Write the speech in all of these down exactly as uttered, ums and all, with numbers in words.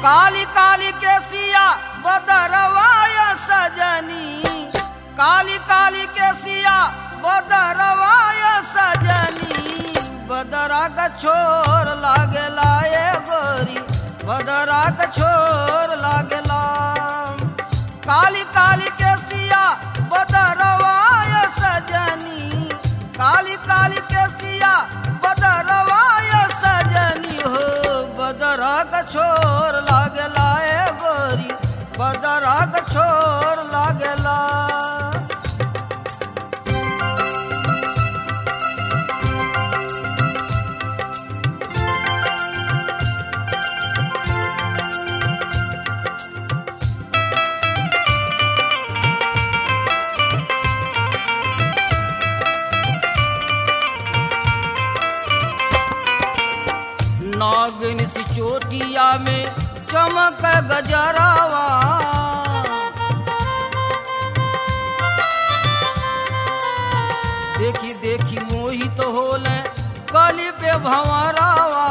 काली काली के सिया बदरवाय सजनी, काली काली के सिया बदरवाय सजनी, बदरा का छोर लागेला ए गोरी, बदरा का छोर लागेला। काली काली के सिया बदरवाय सजनी, काली काली के सिया बदरवाय सजनी हो, बदरा का छोर लागेला ए गोरी, बदरा का छोर लागेला। नागिन सी चोटिया में चमक गजरावा, देखी देखी मोहित होले कली पे भंवरावा।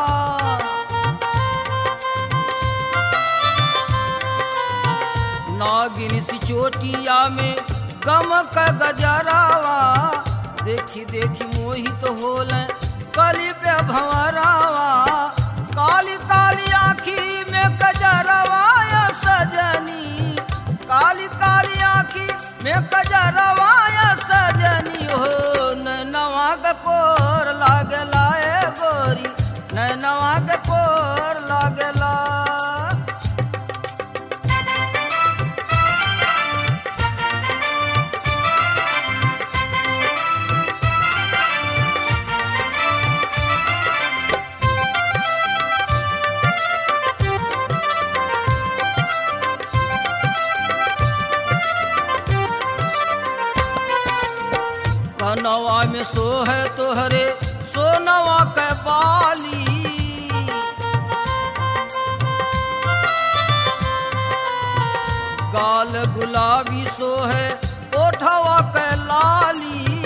नागिन सी चोटिया में चमक गजरावा, देखी देखी मोहित होले कली पे भंवरावा। काली काली आँखी में कजरवाय सजनी, काली काली आँखी में कजरवाय सजनी हो, नैनवा के कोर लागेला ए गोरी, नैनवा के कोर लागेला। कनवा में सोहे तोहरे सोनवा के बाली, गाल गुलाबी सोहे ओठवा के लाली।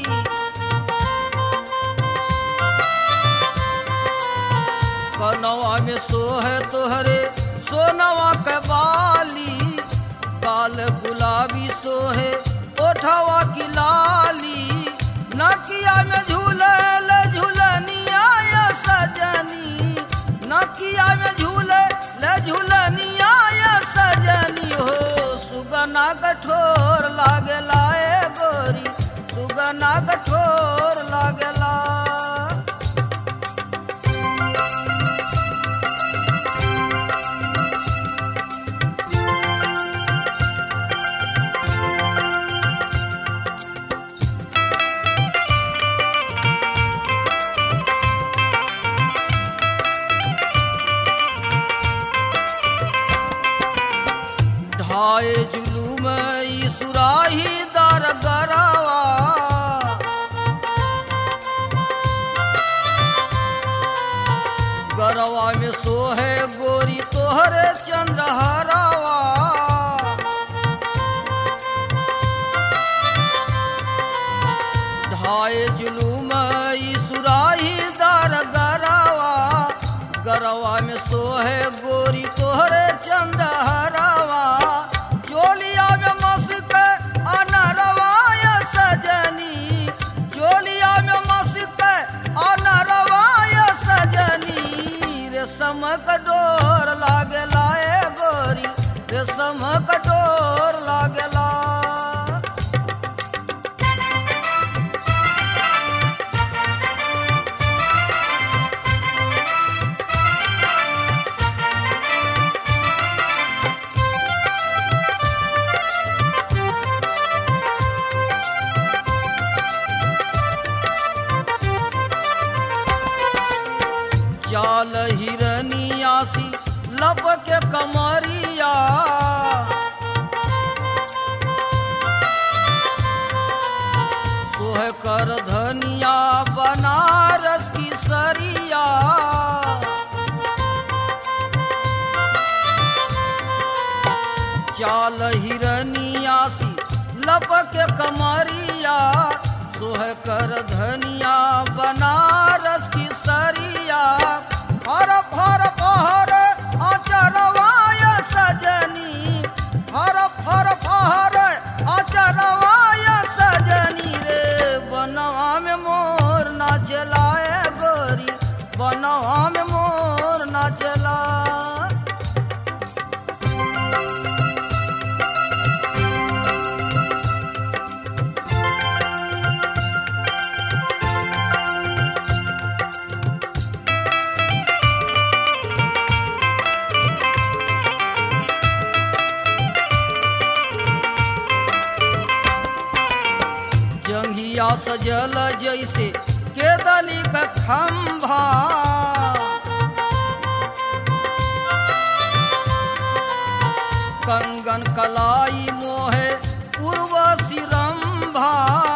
कनवा में सोहे तोहरे सोनवा के बाली, गाल गुलाबी सोहे ओठवा की लाली। नकिया में झूले ले झूलनिया या सजनी, नकिया में झूले ले झूलनिया या सजनी हो, सुगना कठोर लागेला ए गोरी, सुगना कठोर लागेला। ढाए जुलूम ई सुराही दर गरावा, गरवा में सोहे गोरी तोहरे चंद्रहरावा। ढाए जुलूम ई सुराही दर गरावा, गरवा में सोहे गोरी तोहरे चंद्रहरावा। चोलिया में मस्क अनरवाय सजनी, चोलिया में मस्क अनरवाय सजनी, रेशम कटोर लागेला ए गोरी, रेशम कटोर लागेला। चाल हिरनिया सी लब के कमरिया, सोह कर धनिया बनारस की सरिया। चाल हिरनिया सी लब के कमरिया, सोह कर धनिया बनारस की सरिया। हर फर पहर आचर बचला। जंघिया सजल जैसे केदली का खंभा, कंगन कलाई मोहे उर्वशी रंभा।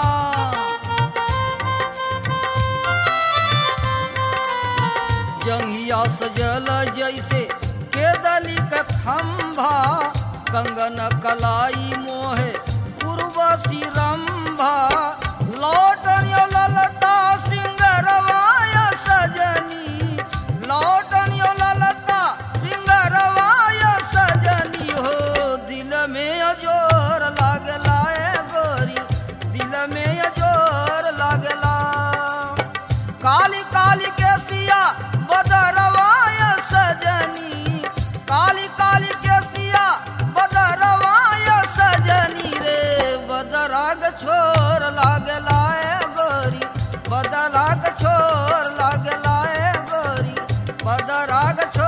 जंघिया सजल जैसे केदली का खंभा, कंगन कलाई मोहे उर्वशी रंभा। लौटन यो ललता सिंगरवाय सजनी, लौटन यो ललता सिंगरवाय सजनी हो। दिल में अजोर लागला ए गोरी, दिल में अजोर लागला। काली काली के सिया बदरवाय सजनी, काली काली के सिया बदरवाय सजनी रे। बदराग छोर लागला ए गोरी, बदराग छोर लागला ए गोरी, बदराग छोर